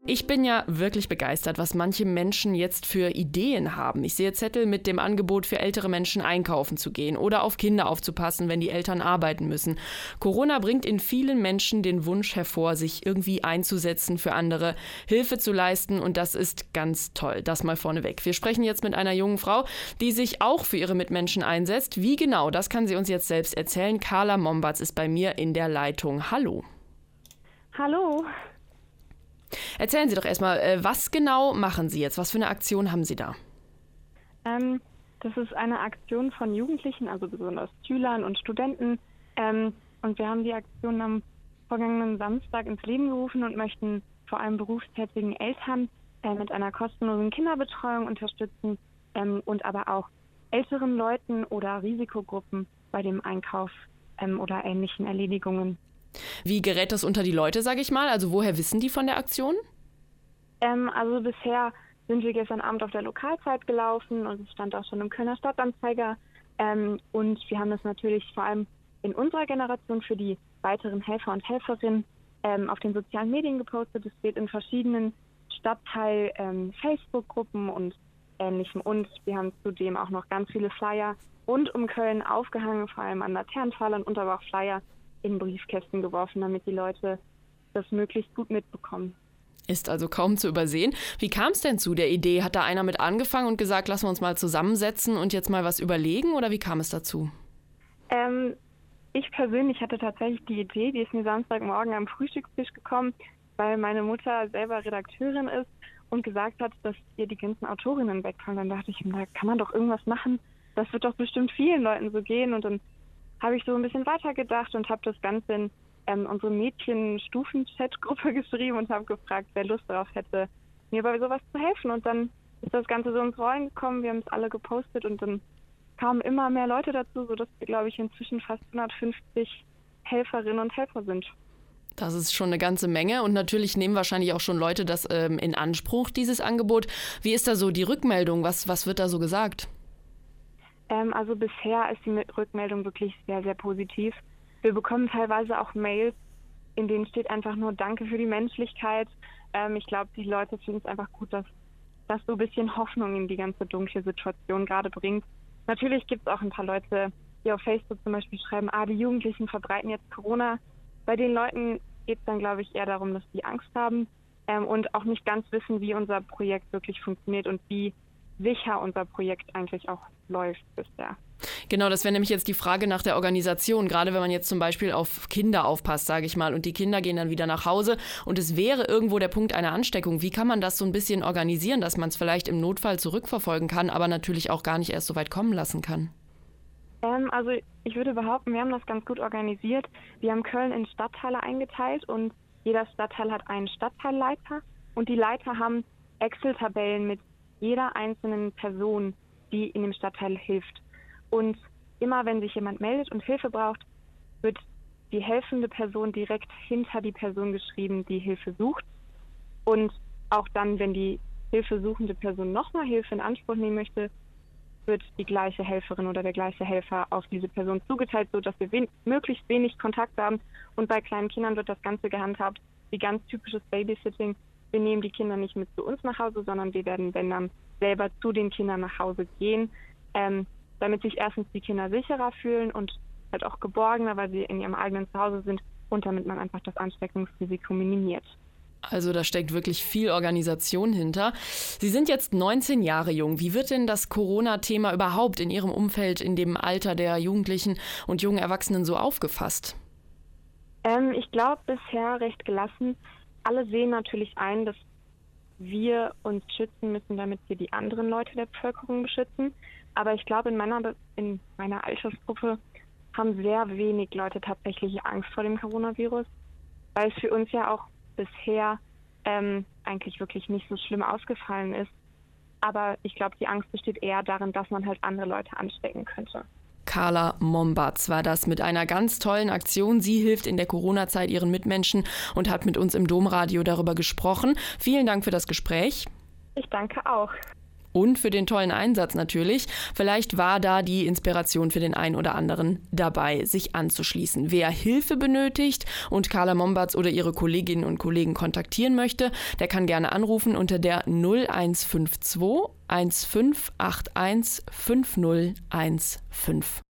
Ich bin ja wirklich begeistert, was manche Menschen jetzt für Ideen haben. Ich sehe Zettel mit dem Angebot für ältere Menschen einkaufen zu gehen oder auf Kinder aufzupassen, wenn die Eltern arbeiten müssen. Corona bringt in vielen Menschen den Wunsch hervor, sich irgendwie einzusetzen für andere, Hilfe zu leisten und das ist ganz toll. Das mal vorneweg. Wir sprechen jetzt mit einer jungen Frau, die sich auch für ihre Mitmenschen einsetzt. Wie genau, das kann sie uns jetzt selbst erzählen. Carla Mombatz ist bei mir in der Leitung. Hallo. Hallo. Erzählen Sie doch erstmal, was genau machen Sie jetzt? Was für eine Aktion haben Sie da? Das ist eine Aktion von Jugendlichen, also besonders Schülern und Studenten. Und wir haben die Aktion am vergangenen Samstag ins Leben gerufen und möchten vor allem berufstätigen Eltern mit einer kostenlosen Kinderbetreuung unterstützen und aber auch älteren Leuten oder Risikogruppen bei dem Einkauf oder ähnlichen Erledigungen. Wie gerät das unter die Leute, sage ich mal? Also woher wissen die von der Aktion? Also bisher sind wir gestern Abend auf der Lokalzeit gelaufen und es stand auch schon im Kölner Stadtanzeiger. Und wir haben das natürlich vor allem in unserer Generation für die weiteren Helfer und Helferinnen auf den sozialen Medien gepostet. Es steht in verschiedenen Stadtteil-Facebook-Gruppen und Ähnlichem. Und wir haben zudem auch noch ganz viele Flyer rund um Köln aufgehangen, vor allem an Laternenpfahlern und aber auch Flyer in Briefkästen geworfen, damit die Leute das möglichst gut mitbekommen. Ist also kaum zu übersehen. Wie kam es denn zu der Idee? Hat da einer mit angefangen und gesagt, lassen wir uns mal zusammensetzen und jetzt mal was überlegen? Oder wie kam es dazu? Ich persönlich hatte tatsächlich die Idee, die ist mir Samstagmorgen am Frühstückstisch gekommen, weil meine Mutter selber Redakteurin ist und gesagt hat, dass ihr die ganzen Autorinnen wegfallen. Dann dachte ich, da kann man doch irgendwas machen. Das wird doch bestimmt vielen Leuten so gehen. Und dann habe ich so ein bisschen weitergedacht und habe das Ganze in unsere Mädchen-Stufen-Chat-Gruppe geschrieben und habe gefragt, wer Lust darauf hätte, mir bei sowas zu helfen. Und dann ist das Ganze so ins Rollen gekommen, wir haben es alle gepostet und dann kamen immer mehr Leute dazu, sodass wir, glaube ich, inzwischen fast 150 Helferinnen und Helfer sind. Das ist schon eine ganze Menge und natürlich nehmen wahrscheinlich auch schon Leute das in Anspruch, dieses Angebot. Wie ist da so die Rückmeldung? Was wird da so gesagt? Also bisher ist die Rückmeldung wirklich sehr, sehr positiv. Wir bekommen teilweise auch Mails, in denen steht einfach nur Danke für die Menschlichkeit. Ich glaube, die Leute finden es einfach gut, dass das so ein bisschen Hoffnung in die ganze dunkle Situation gerade bringt. Natürlich gibt es auch ein paar Leute, die auf Facebook zum Beispiel schreiben, die Jugendlichen verbreiten jetzt Corona. Bei den Leuten geht es dann, glaube ich, eher darum, dass die Angst haben und auch nicht ganz wissen, wie unser Projekt wirklich funktioniert und wie sicher unser Projekt eigentlich auch läuft bisher. Genau, das wäre nämlich jetzt die Frage nach der Organisation, gerade wenn man jetzt zum Beispiel auf Kinder aufpasst, sage ich mal, und die Kinder gehen dann wieder nach Hause und es wäre irgendwo der Punkt einer Ansteckung. Wie kann man das so ein bisschen organisieren, dass man es vielleicht im Notfall zurückverfolgen kann, aber natürlich auch gar nicht erst so weit kommen lassen kann? Also ich würde behaupten, wir haben das ganz gut organisiert. Wir haben Köln in Stadtteile eingeteilt und jeder Stadtteil hat einen Stadtteilleiter und die Leiter haben Excel-Tabellen mit jeder einzelnen Person, die in dem Stadtteil hilft. Und immer wenn sich jemand meldet und Hilfe braucht, wird die helfende Person direkt hinter die Person geschrieben, die Hilfe sucht. Und auch dann, wenn die hilfesuchende Person nochmal Hilfe in Anspruch nehmen möchte, wird die gleiche Helferin oder der gleiche Helfer auf diese Person zugeteilt, sodass wir möglichst wenig Kontakt haben. Und bei kleinen Kindern wird das Ganze gehandhabt wie ganz typisches Babysitting. Wir nehmen die Kinder nicht mit zu uns nach Hause, sondern wir werden, wenn dann, selber zu den Kindern nach Hause gehen, damit sich erstens die Kinder sicherer fühlen und halt auch geborgener, weil sie in ihrem eigenen Zuhause sind und damit man einfach das Ansteckungsrisiko minimiert. Also da steckt wirklich viel Organisation hinter. Sie sind jetzt 19 Jahre jung. Wie wird denn das Corona-Thema überhaupt in Ihrem Umfeld, in dem Alter der Jugendlichen und jungen Erwachsenen so aufgefasst? Ich glaube bisher recht gelassen. Alle sehen natürlich ein, dass wir uns schützen müssen, damit wir die anderen Leute der Bevölkerung beschützen. Aber ich glaube, in meiner Altersgruppe haben sehr wenig Leute tatsächlich Angst vor dem Coronavirus, weil es für uns ja auch bisher eigentlich wirklich nicht so schlimm ausgefallen ist. Aber ich glaube, die Angst besteht eher darin, dass man halt andere Leute anstecken könnte. Carla Mombatz war das mit einer ganz tollen Aktion. Sie hilft in der Corona-Zeit ihren Mitmenschen und hat mit uns im Domradio darüber gesprochen. Vielen Dank für das Gespräch. Ich danke auch. und für den tollen Einsatz natürlich. Vielleicht war da die Inspiration für den einen oder anderen dabei, sich anzuschließen. Wer Hilfe benötigt und Carla Mombatz oder ihre Kolleginnen und Kollegen kontaktieren möchte, der kann gerne anrufen unter der 0152 1581 5015.